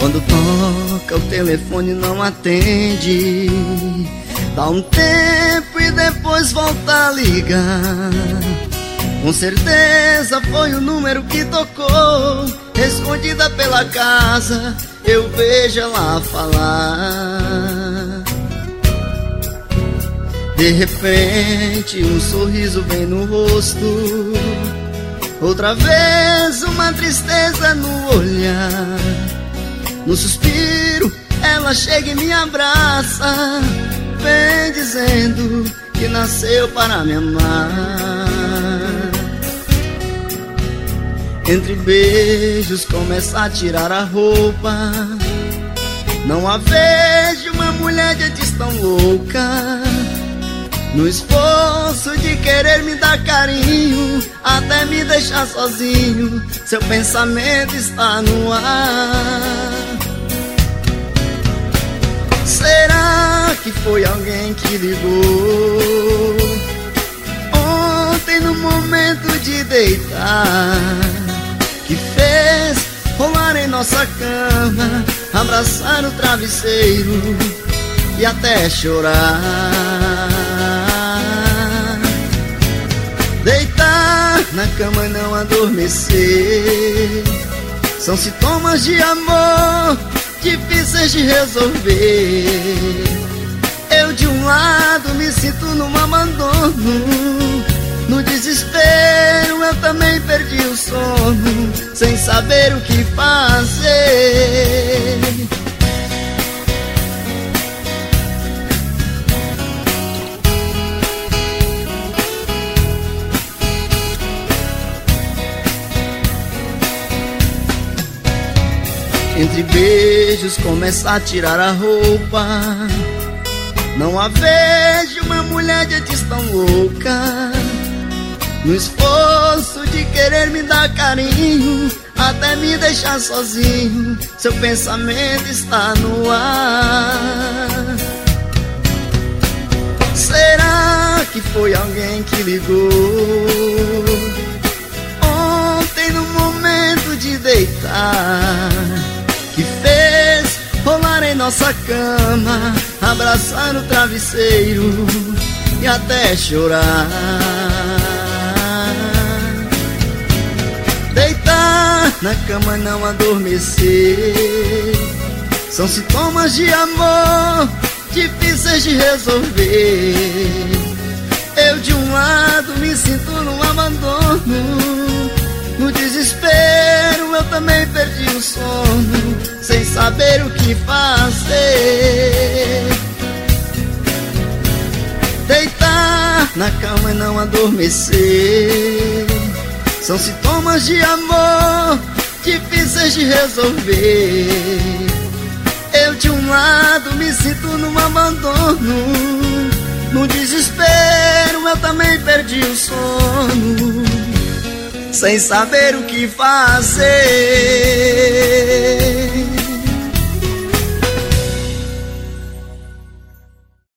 Quando toca o telefone não atende, dá um tempo e depois volta a ligar. Com certeza foi o número que tocou. Escondida pela casa eu vejo ela falar. De repente um sorriso vem no rosto, outra vez uma tristeza no olhar. No suspiro ela chega e me abraça, vem dizendo que nasceu para me amar. Entre beijos começa a tirar a roupa, não a vejo uma mulher de antes tão louca. No esforço de querer me dar carinho, até me deixar sozinho, seu pensamento está no ar. Será que foi alguém que ligou ontem no momento de deitar, que fez rolar em nossa cama, abraçar o travesseiro e até chorar? Deitar na cama e não adormecer são sintomas de amor difíceis de resolver. Eu de um lado me sinto num abandono, no desespero eu também perdi o sono, sem saber o que fazer. Entre beijos começa a tirar a roupa, não a vejo uma mulher de antes tão louca. No esforço de querer me dar carinho, até me deixar sozinho, seu pensamento está no ar. Será que foi alguém que ligou ontem no momento de deitar, que fez rolar em nossa cama, abraçar o travesseiro e até chorar? Deitar na cama e não adormecer são sintomas de amor difíceis de resolver. Eu de um lado me sinto num abandono, no desespero eu também perdi o sono, sem saber o que fazer. Deitar na cama e não adormecer são sintomas de amor difíceis de resolver. Eu de um lado me sinto num abandono, no desespero eu também perdi o sono, sem saber o que fazer.